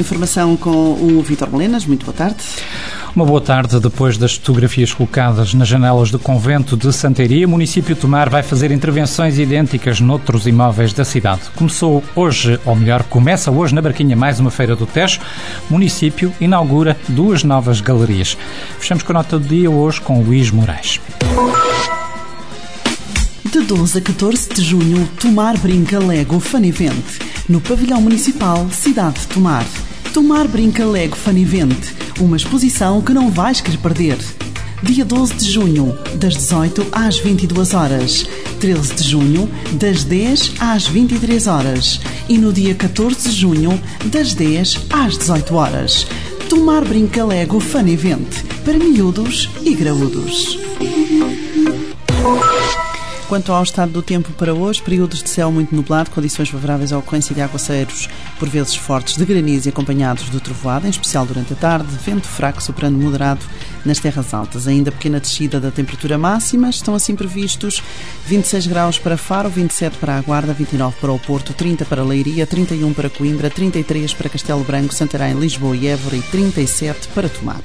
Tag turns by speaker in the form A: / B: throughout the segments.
A: informação com o Vítor Melenas. Muito boa tarde.
B: Uma boa tarde. Depois das fotografias colocadas nas janelas do convento de Santeiria, o município de Tomar vai fazer intervenções idênticas noutros imóveis da cidade. Começa hoje na Barquinha mais uma feira do Tejo. O município inaugura 2 novas galerias. Fechamos com a nota do dia hoje com Luís Moraes.
A: De 12 a 14 de junho, Tomar Brinca Lego Fun Event, no Pavilhão Municipal Cidade de Tomar. Tomar Brinca Lego Fun Event, uma exposição que não vais querer perder. Dia 12 de junho, das 18 às 22 horas. 13 de junho, das 10 às 23 horas. E no dia 14 de junho, das 10 às 18 horas. Tomar Brinca Lego Fun Event, para miúdos e graúdos. Quanto ao estado do tempo para hoje, períodos de céu muito nublado, condições favoráveis à ocorrência de aguaceiros, por vezes fortes, de granizo e acompanhados de trovoada, em especial durante a tarde, vento fraco soprando moderado nas terras altas. Ainda pequena descida da temperatura máxima, estão assim previstos 26 graus para Faro, 27 para a Guarda, 29 para o Porto, 30 para Leiria, 31 para Coimbra, 33 para Castelo Branco, Santarém, Lisboa e Évora e 37 para Tomar.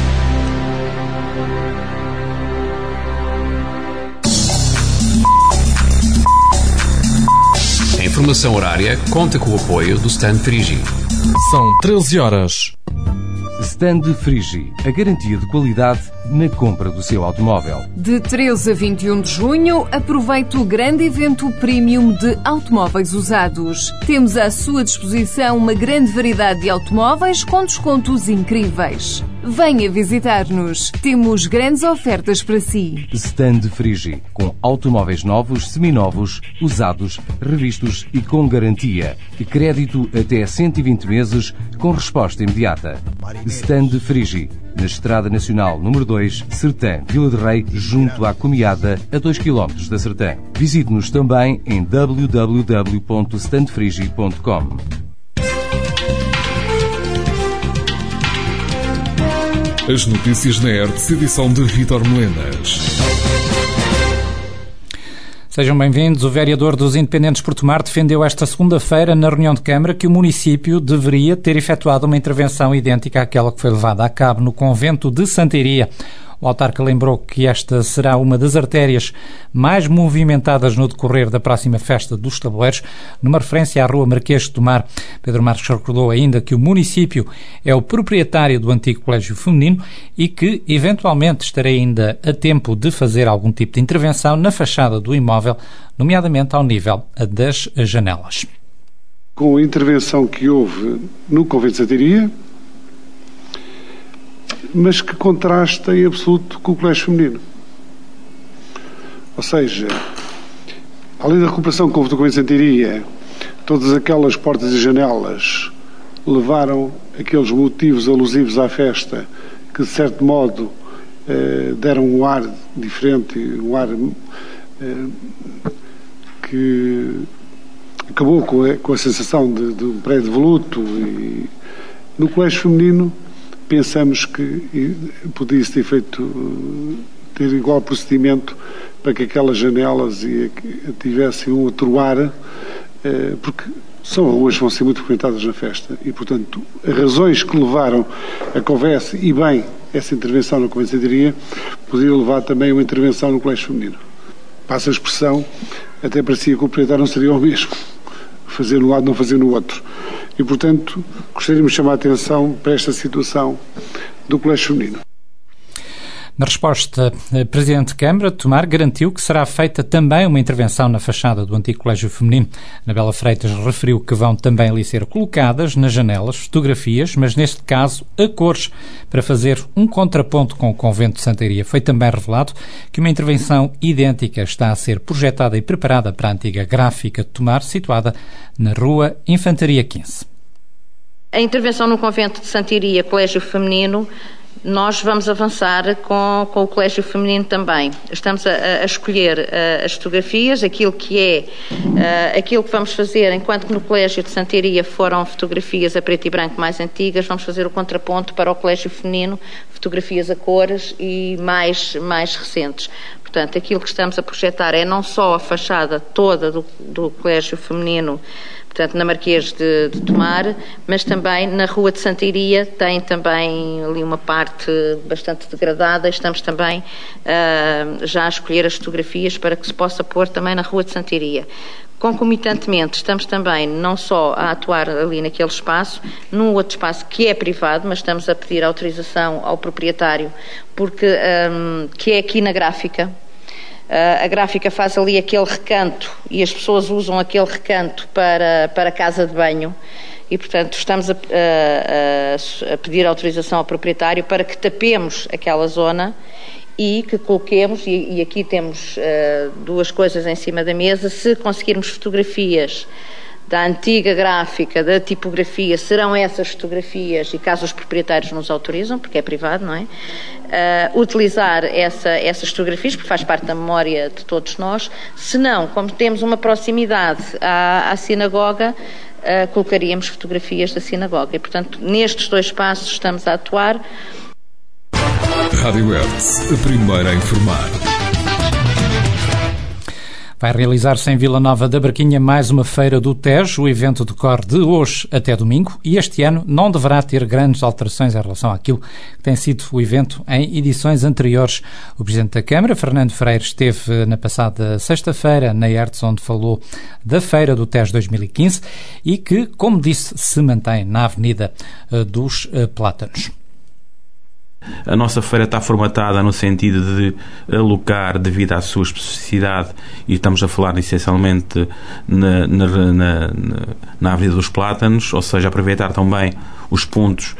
C: A informação horária conta com o apoio do Stand Frigi.
D: São 13 horas. Stand Frigi, a garantia de qualidade na compra do seu automóvel.
E: De 13 a 21 de junho, aproveite o grande evento premium de automóveis usados. Temos à sua disposição uma grande variedade de automóveis com descontos incríveis. Venha visitar-nos. Temos grandes ofertas para si.
D: Stand Frigi, com automóveis novos, seminovos, usados, revistos e com garantia. E crédito até 120 meses com resposta imediata. Stand Frigi, na Estrada Nacional número 2, Sertã, Vila de Rei, junto à Comiada, a 2 km da Sertã. Visite-nos também em www.standfrigi.com.
F: As notícias na ERTS, edição de Vítor Melenas.
B: Sejam bem-vindos. O vereador dos Independentes por Tomar defendeu esta segunda-feira, na reunião de Câmara, que o município deveria ter efetuado uma intervenção idêntica àquela que foi levada a cabo no convento de Santeiria. O autarca lembrou que esta será uma das artérias mais movimentadas no decorrer da próxima festa dos tabuleiros, numa referência à Rua Marquês de Tomar. Pedro Marques recordou ainda que o município é o proprietário do antigo colégio feminino e que, eventualmente, estará ainda a tempo de fazer algum tipo de intervenção na fachada do imóvel, nomeadamente ao nível das janelas.
G: Com a intervenção que houve no convento de Santeiria, mas que contrasta em absoluto com o colégio feminino. Ou seja, além da recuperação que houve do convento de Santeiria, todas aquelas portas e janelas levaram aqueles motivos alusivos à festa que, de certo modo, deram um ar diferente, um ar que acabou com a sensação de um prédio de luto. E no colégio feminino pensamos que podia-se ter igual procedimento para que aquelas janelas tivessem um outro ar, porque são ruas que vão ser muito frequentadas na festa e, portanto, as razões que levaram a conversa e bem essa intervenção na convento de Santeiria poderiam levar também a uma intervenção no colégio feminino. Passa a expressão, até parecia que o proprietário não seria o mesmo, fazer no lado não fazer no outro. E, portanto, gostaríamos de chamar a atenção para esta situação do colégio feminino.
B: Na resposta, a Presidente de Câmara de Tomar garantiu que será feita também uma intervenção na fachada do antigo colégio feminino. Anabela Freitas referiu que vão também ali ser colocadas nas janelas fotografias, mas neste caso a cores, para fazer um contraponto com o convento de Santeiria. Foi também revelado que uma intervenção idêntica está a ser projetada e preparada para a antiga gráfica de Tomar, situada na Rua Infantaria 15.
H: A intervenção no convento de Santeiria, colégio feminino, nós vamos avançar com o colégio feminino também. Estamos a escolher as fotografias, aquilo que vamos fazer, enquanto que no colégio de Santeiria foram fotografias a preto e branco mais antigas, vamos fazer o contraponto para o colégio feminino, fotografias a cores e mais recentes. Portanto, aquilo que estamos a projetar é não só a fachada toda do colégio feminino, portanto, na Marquês de Tomar, mas também na Rua de Santiria tem também ali uma parte bastante degradada. Estamos também já a escolher as fotografias para que se possa pôr também na Rua de Santiria. Concomitantemente, estamos também não só a atuar ali naquele espaço, num outro espaço que é privado, mas estamos a pedir autorização ao proprietário, porque que é aqui na Gráfica. A Gráfica faz ali aquele recanto e as pessoas usam aquele recanto para casa de banho e, portanto, estamos a pedir autorização ao proprietário para que tapemos aquela zona e que coloquemos, e aqui temos duas coisas em cima da mesa, se conseguirmos fotografias da antiga Gráfica, da tipografia, serão essas fotografias, e caso os proprietários nos autorizam, porque é privado, não é? Utilizar essas fotografias, porque faz parte da memória de todos nós. Se não, como temos uma proximidade à sinagoga, colocaríamos fotografias da sinagoga. E, portanto, nestes dois espaços estamos a atuar.
F: Rádio Hertz, a primeira a informar.
B: Vai realizar-se em Vila Nova da Barquinha mais uma feira do Tejo. O evento decorre de hoje até domingo e este ano não deverá ter grandes alterações em relação àquilo que tem sido o evento em edições anteriores. O Presidente da Câmara, Fernando Freire, esteve na passada sexta-feira na Hertz, onde falou da Feira do Tejo 2015 e que, como disse, se mantém na Avenida dos Plátanos.
I: A nossa feira está formatada no sentido de alocar, devido à sua especificidade, e estamos a falar essencialmente na Avenida dos Plátanos, ou seja, aproveitar também os pontos,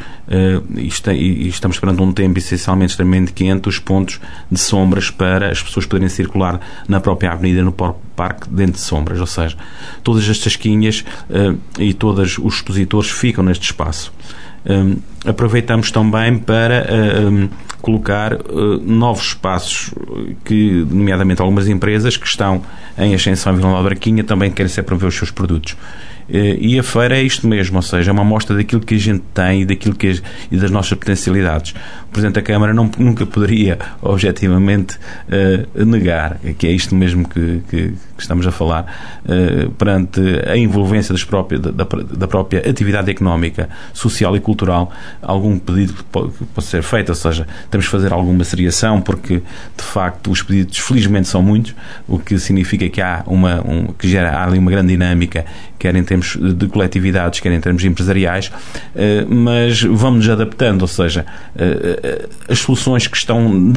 I: e estamos perante um tempo essencialmente extremamente quente, os pontos de sombras para as pessoas poderem circular na própria avenida, no próprio parque, dentro de sombras, ou seja, todas as tasquinhas e todos os expositores ficam neste espaço. Aproveitamos também para colocar novos espaços que, nomeadamente algumas empresas que estão em ascensão em Vila Nova da Barquinha, também querem sempre ver os seus produtos. E a feira é isto mesmo, ou seja, é uma amostra daquilo que a gente tem e das nossas potencialidades. O Presidente da Câmara nunca poderia, objetivamente, negar que é isto mesmo que estamos a falar, perante a envolvência da própria atividade económica, social e cultural, algum pedido que pode ser feito, ou seja, temos que fazer alguma seriação, porque, de facto, os pedidos, felizmente, são muitos, o que significa que há ali uma grande dinâmica, quer em termos de coletividades, quer em termos empresariais, mas vamos nos adaptando, ou seja, as soluções que estão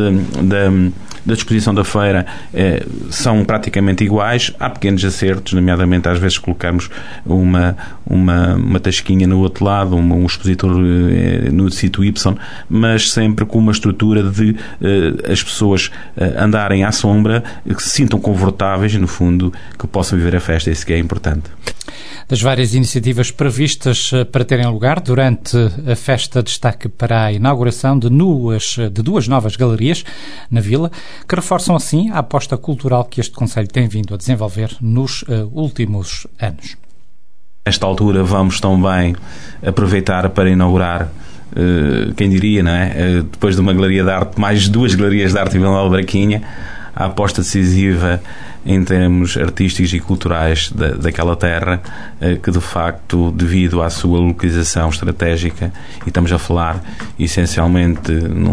I: da disposição da feira são praticamente iguais. Há pequenos acertos, nomeadamente às vezes colocarmos uma tasquinha no outro lado, um expositor no sítio Y, mas sempre com uma estrutura de as pessoas andarem à sombra, que se sintam confortáveis e, no fundo, que possam viver a festa. Isso que é importante.
B: Das várias iniciativas previstas para terem lugar durante a festa, destaque para a inauguração de duas novas galerias na Vila, que reforçam assim a aposta cultural que este Concelho tem vindo a desenvolver nos últimos anos.
I: Nesta altura vamos também aproveitar para inaugurar, quem diria, não é? Depois de uma galeria de arte, mais duas galerias de arte em Vila Nova da Barquinha, a aposta decisiva em termos artísticos e culturais daquela terra, que de facto, devido à sua localização estratégica, e estamos a falar essencialmente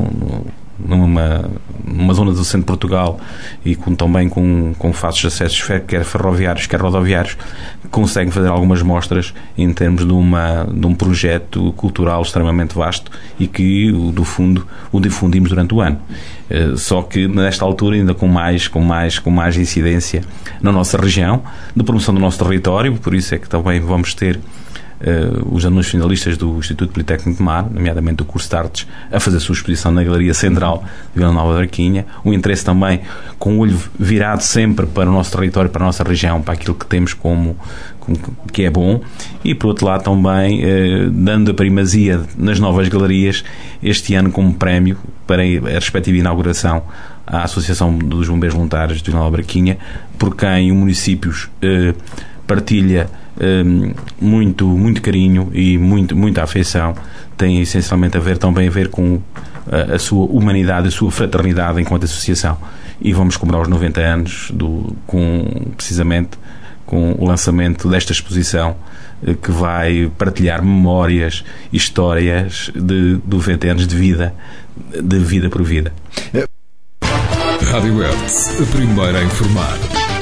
I: numa zona do centro de Portugal e também com fáceis de acessos, quer ferroviários, quer rodoviários, conseguem fazer algumas mostras em termos de um projeto cultural extremamente vasto e que, do fundo, o difundimos durante o ano. Só que nesta altura ainda com mais incidência na nossa região, de promoção do nosso território. Por isso é que também vamos ter os alunos finalistas do Instituto Politécnico de Mar, nomeadamente do curso de Artes, a fazer a sua exposição na Galeria Central de Vila Nova da Barquinha. O interesse também com o olho virado sempre para o nosso território, para a nossa região, para aquilo que temos que é bom, e por outro lado também dando a primazia nas novas galerias este ano como prémio para a respectiva inauguração à Associação dos Bombeiros Voluntários de Vila Nova da Barquinha, por quem o município partilha muito carinho e muita afeição. Tem essencialmente também a ver com a sua humanidade, a sua fraternidade enquanto associação. E vamos comemorar os 90 anos precisamente com o lançamento desta exposição que vai partilhar memórias, histórias de 90 anos de vida por vida.
F: Rádio Hertz, a primeira a informar.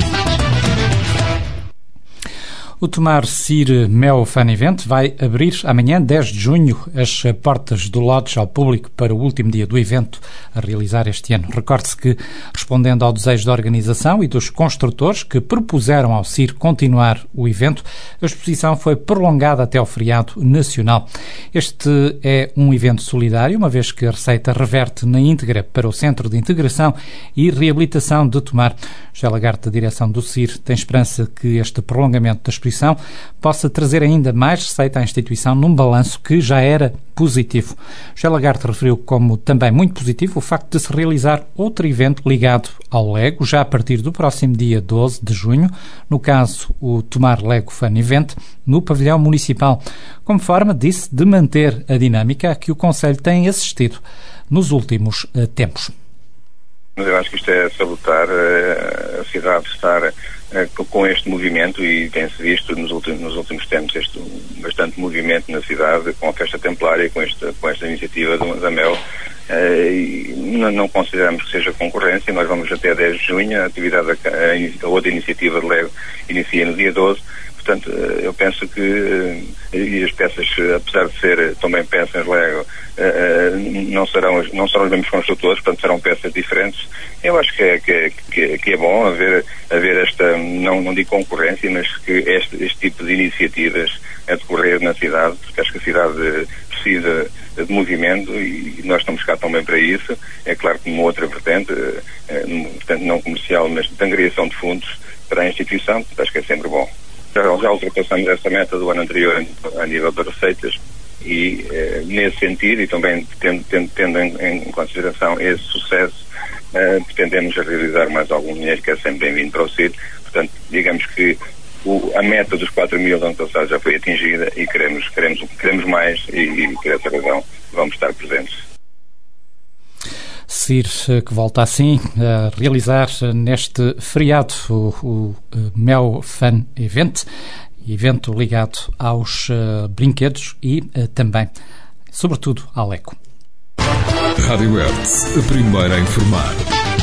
B: O Tomar Cir Mel Fan Event vai abrir amanhã, 10 de junho, as portas do Lodge ao público para o último dia do evento a realizar este ano. Recorde-se que, respondendo ao desejo da organização e dos construtores que propuseram ao Cir continuar o evento, a exposição foi prolongada até ao feriado nacional. Este é um evento solidário, uma vez que a receita reverte na íntegra para o Centro de Integração e Reabilitação de Tomar. José Lagarde, da direção do Cir, tem esperança que este prolongamento da exposição possa trazer ainda mais receita à instituição num balanço que já era positivo. José Lagarde referiu como também muito positivo o facto de se realizar outro evento ligado ao Lego, já a partir do próximo dia 12 de junho, no caso o Tomar Lego Fan Event, no pavilhão municipal, como forma, disse, de manter a dinâmica a que o Conselho tem assistido nos últimos tempos.
J: Eu acho que isto é salutar, a cidade estar com este movimento, e tem-se visto nos últimos tempos bastante movimento na cidade com a festa templária, com esta iniciativa da MEL. E não consideramos que seja concorrência. Nós vamos até 10 de junho, a outra iniciativa de Lego inicia no dia 12. Portanto, eu penso que e as peças, apesar de ser também peças Lego, não serão os mesmos construtores, portanto serão peças diferentes. Eu acho que é bom haver esta, não digo concorrência, mas que este tipo de iniciativas a decorrer na cidade, porque acho que a cidade precisa de movimento e nós estamos cá também para isso. É claro que numa outra vertente não comercial, mas de angariação de fundos para a instituição, acho que é sempre bom. Já ultrapassamos essa meta do ano anterior a nível de receitas e nesse sentido, e também tendo em consideração esse sucesso, pretendemos realizar mais algum dinheiro, que é sempre bem-vindo para o CID. Portanto, digamos que a meta dos 4.000 do ano passado já foi atingida e queremos mais e por essa razão vamos estar presentes.
B: Cir, que volta assim a realizar neste feriado o Mel Fan Event, evento ligado aos brinquedos e também, sobretudo, ao Lego.
F: Rádio Hertz, a primeira a informar.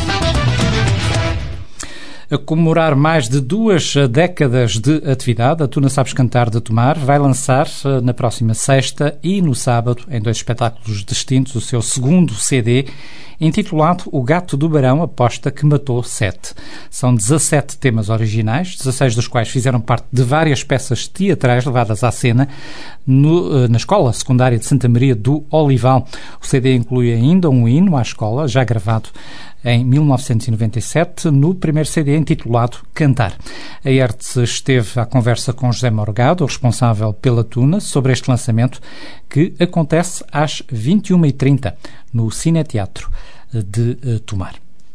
B: A comemorar mais de 2 décadas de atividade, a Tu Não Sabes Cantar de Tomar vai lançar na próxima sexta e no sábado, em 2 espetáculos distintos, o seu segundo CD, intitulado O Gato do Barão, Aposta que Matou 7. São 17 temas originais, 16 dos quais fizeram parte de várias peças teatrais levadas à cena na Escola Secundária de Santa Maria do Olival. O CD inclui ainda um hino à escola, já gravado em 1997, no primeiro CD intitulado Cantar. A Hertz esteve à conversa com José Morgado, o responsável pela Tuna, sobre este lançamento que acontece às 21h30 no Cineteatro de Tomar.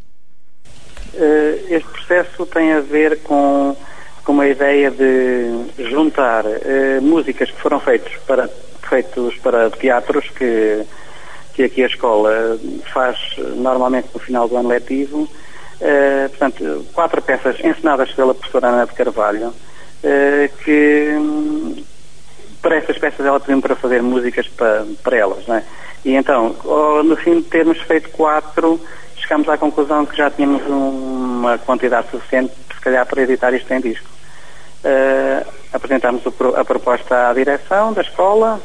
K: Este processo tem a ver com uma ideia de juntar músicas que foram feitos para teatros que aqui a escola faz normalmente no final do ano letivo. Portanto, 4 peças encenadas pela professora Ana de Carvalho, que para essas peças ela pediu para fazer músicas para elas, não é? E então, no fim de termos feito 4, chegámos à conclusão que já tínhamos uma quantidade suficiente, se calhar, para editar isto em disco. Apresentámos a proposta à direção da escola,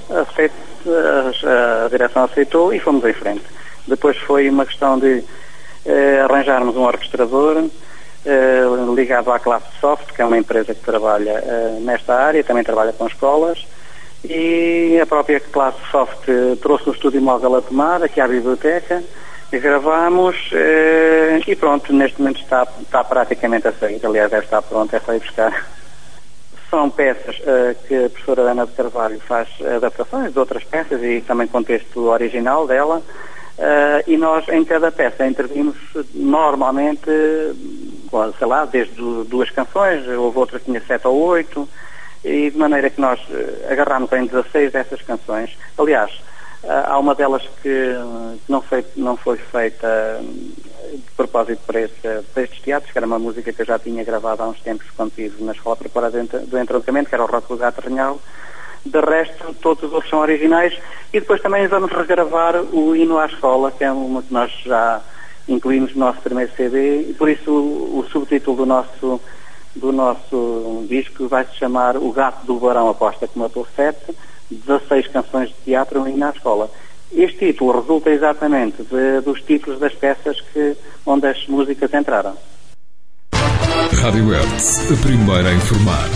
K: a direção aceitou e fomos em frente. Depois foi uma questão de arranjarmos um orquestrador ligado à Classe Soft, que é uma empresa que trabalha nesta área, também trabalha com escolas, e a própria Classe Soft trouxe o estúdio móvel a Tomar, aqui à biblioteca, e gravámos e pronto, neste momento está praticamente a sair. Aliás, deve estar pronto, é só ir buscar. São peças que a professora Ana de Carvalho faz adaptações de outras peças e também contexto original dela, e nós em cada peça intervimos normalmente, sei lá, desde 2 canções, houve outra que tinha 7 ou 8, e de maneira que nós agarramos em 16 dessas canções. Aliás, há uma delas que não foi feita propósito para estes teatros, que era uma música que eu já tinha gravado há uns tempos quando estive na Escola Preparada do Entroncamento, que era o Rock do Gato Ranhal. De resto, todos os outros são originais, e depois também vamos regravar o Hino à Escola, que é uma que nós já incluímos no nosso primeiro CD, e por isso o subtítulo do nosso disco vai se chamar O Gato do Barão Aposta que Matou 7, 16 canções de teatro, um Hino à Escola. Este título resulta exatamente dos títulos das peças onde as músicas entraram.
F: Rádio Hertz, a primeira a informar.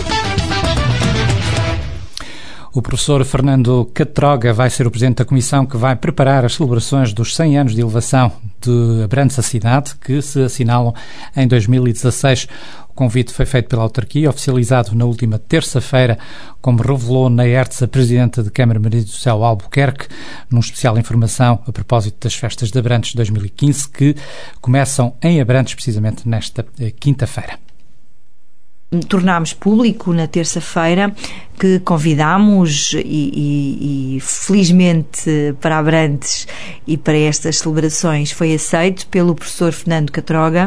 B: O professor Fernando Catroga vai ser o presidente da comissão que vai preparar as celebrações dos 100 anos de elevação de Abrantes à cidade, que se assinalam em 2016. O convite foi feito pela autarquia, oficializado na última terça-feira, como revelou na Hertz a presidenta de Câmara Maria do Céu Albuquerque, num especial informação a propósito das festas de Abrantes 2015, que começam em Abrantes precisamente nesta quinta-feira.
L: Tornámos público na terça-feira que convidámos e felizmente para Abrantes e para estas celebrações foi aceito pelo professor Fernando Catroga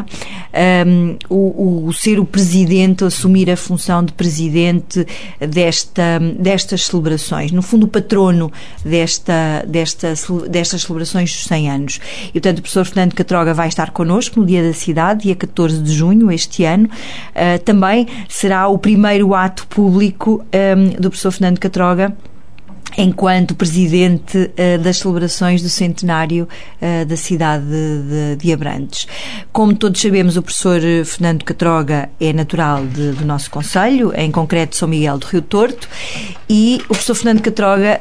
L: o ser o presidente, assumir a função de presidente destas celebrações, no fundo o patrono destas celebrações dos 100 anos. E portanto o professor Fernando Catroga vai estar connosco no Dia da Cidade, dia 14 de junho este ano. Também será o primeiro ato público do professor Fernando Catroga enquanto presidente das celebrações do centenário da cidade de Abrantes. Como todos sabemos, o professor Fernando Catroga é natural do nosso concelho, em concreto São Miguel do Rio Torto, e o professor Fernando Catroga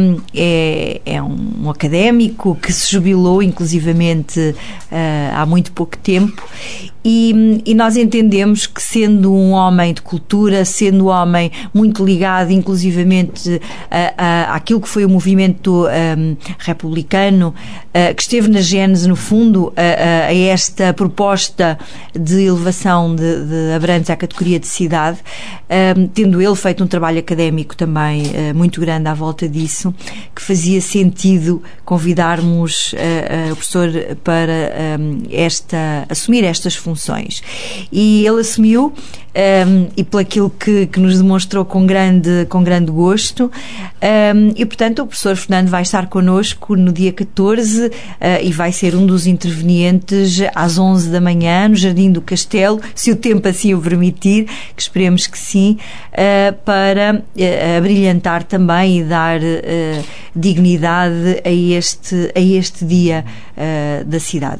L: é um académico que se jubilou inclusivamente há muito pouco tempo, e nós entendemos que, sendo um homem de cultura, sendo um homem muito ligado inclusivamente àquilo que foi o movimento republicano, que esteve na gênese, no fundo, a esta proposta de elevação de Abrantes à categoria de cidade, tendo ele feito um trabalho académico também muito grande à volta disso, que fazia sentido convidarmos o professor para assumir estas funções. E ele assumiu, e por aquilo que nos demonstrou com grande gosto, e portanto o professor Fernando vai estar connosco no dia 14 e vai ser um dos intervenientes às 11 da manhã no Jardim do Castelo, se o tempo assim o permitir, que esperemos que sim, para brilhantar também e dar dignidade a este dia da cidade.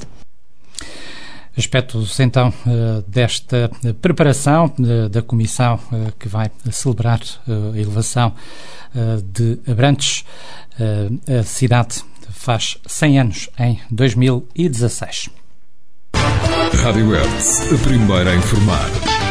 B: Aspectos, então, desta preparação da comissão que vai celebrar a elevação de Abrantes. A cidade faz 100 anos em 2016.
F: Rádio Hertz, a primeira a informar.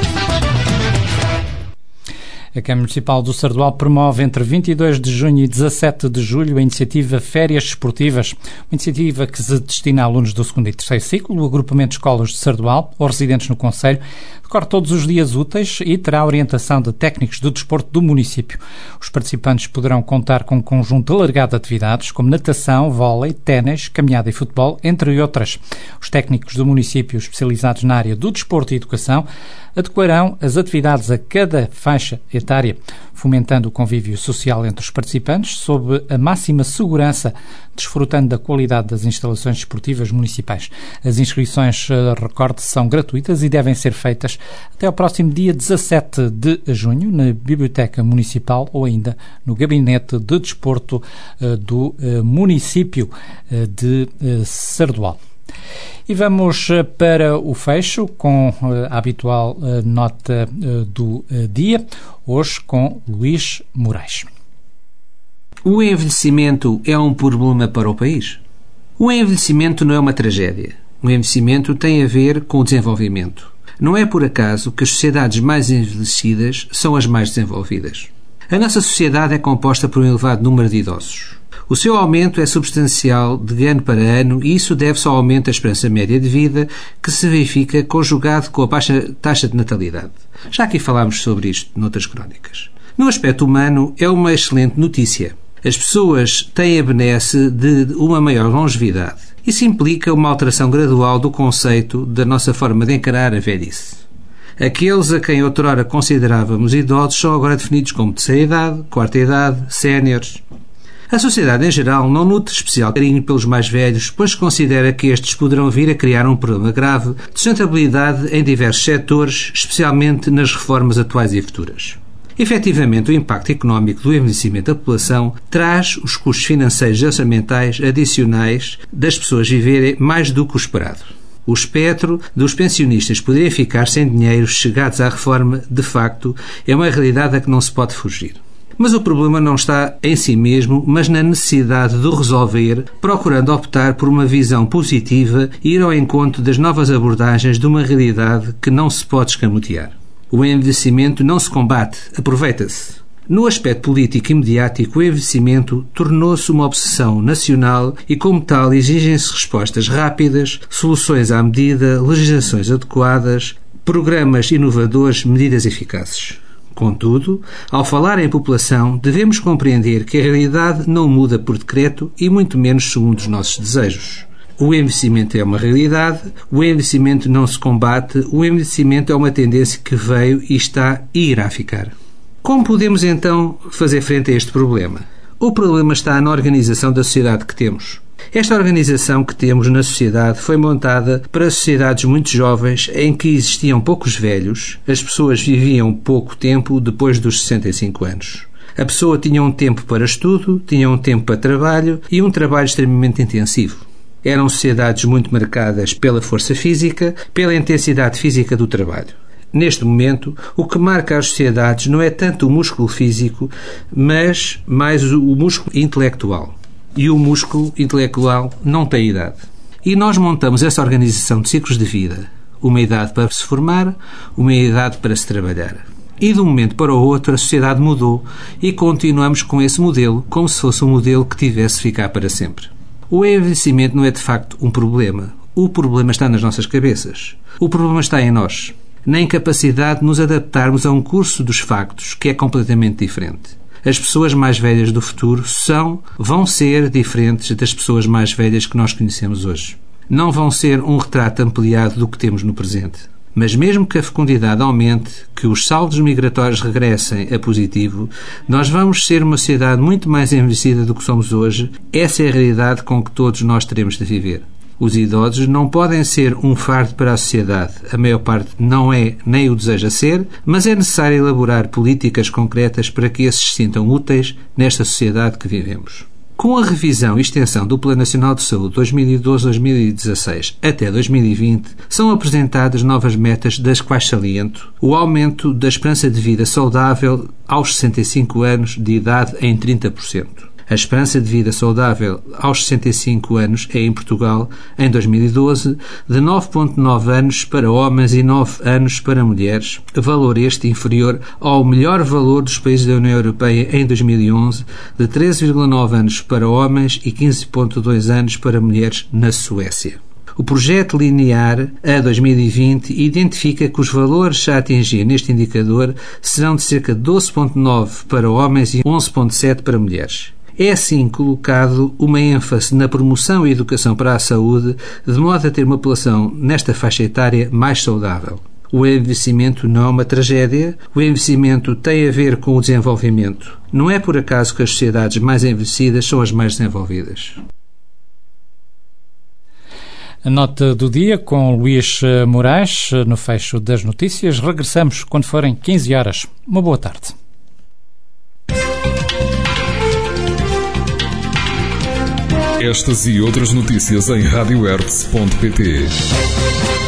B: A Câmara Municipal do Sardual promove entre 22 de junho e 17 de julho a iniciativa Férias Desportivas, uma iniciativa que se destina a alunos do 2º e 3º ciclo do agrupamento de escolas de Sardual ou residentes no concelho, decorre todos os dias úteis e terá a orientação de técnicos do desporto do município. Os participantes poderão contar com um conjunto alargado de atividades, como natação, vôlei, ténis, caminhada e futebol, entre outras. Os técnicos do município especializados na área do desporto e educação adequarão as atividades a cada faixa etária, fomentando o convívio social entre os participantes sob a máxima segurança, desfrutando da qualidade das instalações desportivas municipais. As inscrições, recorde, são gratuitas e devem ser feitas até ao próximo dia 17 de junho na Biblioteca Municipal ou ainda no Gabinete de Desporto do município de Sardual. E vamos para o fecho com a habitual nota do dia, hoje com Luís Moraes.
M: O envelhecimento é um problema para o país? O envelhecimento não é uma tragédia. O envelhecimento tem a ver com o desenvolvimento. Não é por acaso que as sociedades mais envelhecidas são as mais desenvolvidas. A nossa sociedade é composta por um elevado número de idosos. O seu aumento é substancial de ano para ano e isso deve-se ao aumento da esperança média de vida que se verifica conjugado com a baixa taxa de natalidade. Já aqui falámos sobre isto noutras crónicas. No aspecto humano, é uma excelente notícia. As pessoas têm a benesse de uma maior longevidade. Isso implica uma alteração gradual do conceito da nossa forma de encarar a velhice. Aqueles a quem outrora considerávamos idosos são agora definidos como terceira idade, quarta idade, séniores. A sociedade em geral não nutre especial carinho pelos mais velhos, pois considera que estes poderão vir a criar um problema grave de sustentabilidade em diversos setores, especialmente nas reformas atuais e futuras. Efetivamente, o impacto económico do envelhecimento da população traz os custos financeiros e orçamentais adicionais das pessoas viverem mais do que o esperado. O espectro dos pensionistas poderem ficar sem dinheiro chegados à reforma, de facto, é uma realidade a que não se pode fugir. Mas o problema não está em si mesmo, mas na necessidade de o resolver, procurando optar por uma visão positiva e ir ao encontro das novas abordagens de uma realidade que não se pode escamotear. O envelhecimento não se combate, aproveita-se. No aspecto político e mediático, o envelhecimento tornou-se uma obsessão nacional e, como tal, exigem-se respostas rápidas, soluções à medida, legislações adequadas, programas inovadores, medidas eficazes. Contudo, ao falar em população, devemos compreender que a realidade não muda por decreto e muito menos segundo os nossos desejos. O envelhecimento é uma realidade, o envelhecimento não se combate, o envelhecimento é uma tendência que veio e está e irá ficar. Como podemos então fazer frente a este problema? O problema está na organização da sociedade que temos. Esta organização que temos na sociedade foi montada para sociedades muito jovens em que existiam poucos velhos, as pessoas viviam pouco tempo depois dos 65 anos. A pessoa tinha um tempo para estudo, tinha um tempo para trabalho e um trabalho extremamente intensivo. Eram sociedades muito marcadas pela força física, pela intensidade física do trabalho. Neste momento, o que marca as sociedades não é tanto o músculo físico, mas mais o músculo intelectual. E o músculo intelectual não tem idade. E nós montamos essa organização de ciclos de vida. Uma idade para se formar, uma idade para se trabalhar. E de um momento para o outro a sociedade mudou e continuamos com esse modelo como se fosse um modelo que tivesse de ficar para sempre. O envelhecimento não é de facto um problema. O problema está nas nossas cabeças. O problema está em nós. Na incapacidade de nos adaptarmos a um curso dos factos que é completamente diferente. As pessoas mais velhas do futuro vão ser diferentes das pessoas mais velhas que nós conhecemos hoje. Não vão ser um retrato ampliado do que temos no presente. Mas mesmo que a fecundidade aumente, que os saldos migratórios regressem a positivo, nós vamos ser uma sociedade muito mais envelhecida do que somos hoje. Essa é a realidade com que todos nós teremos de viver. Os idosos não podem ser um fardo para a sociedade. A maior parte não é, nem o deseja ser, mas é necessário elaborar políticas concretas para que esses se sintam úteis nesta sociedade que vivemos. Com a revisão e extensão do Plano Nacional de Saúde 2012-2016 até 2020, são apresentadas novas metas das quais saliento o aumento da esperança de vida saudável aos 65 anos de idade em 30%. A esperança de vida saudável aos 65 anos é, em Portugal, em 2012, de 9,9 anos para homens e 9 anos para mulheres, valor este inferior ao melhor valor dos países da União Europeia em 2011, de 13,9 anos para homens e 15,2 anos para mulheres na Suécia. O projeto linear a 2020 identifica que os valores a atingir neste indicador serão de cerca de 12,9 para homens e 11,7 para mulheres. É assim colocado uma ênfase na promoção e educação para a saúde, de modo a ter uma população nesta faixa etária mais saudável. O envelhecimento não é uma tragédia, o envelhecimento tem a ver com o desenvolvimento. Não é por acaso que as sociedades mais envelhecidas são as mais desenvolvidas.
B: A nota do dia com Luís Moraes, no fecho das notícias. Regressamos quando forem 15 horas. Uma boa tarde.
F: Estas e outras notícias em radioertz.pt.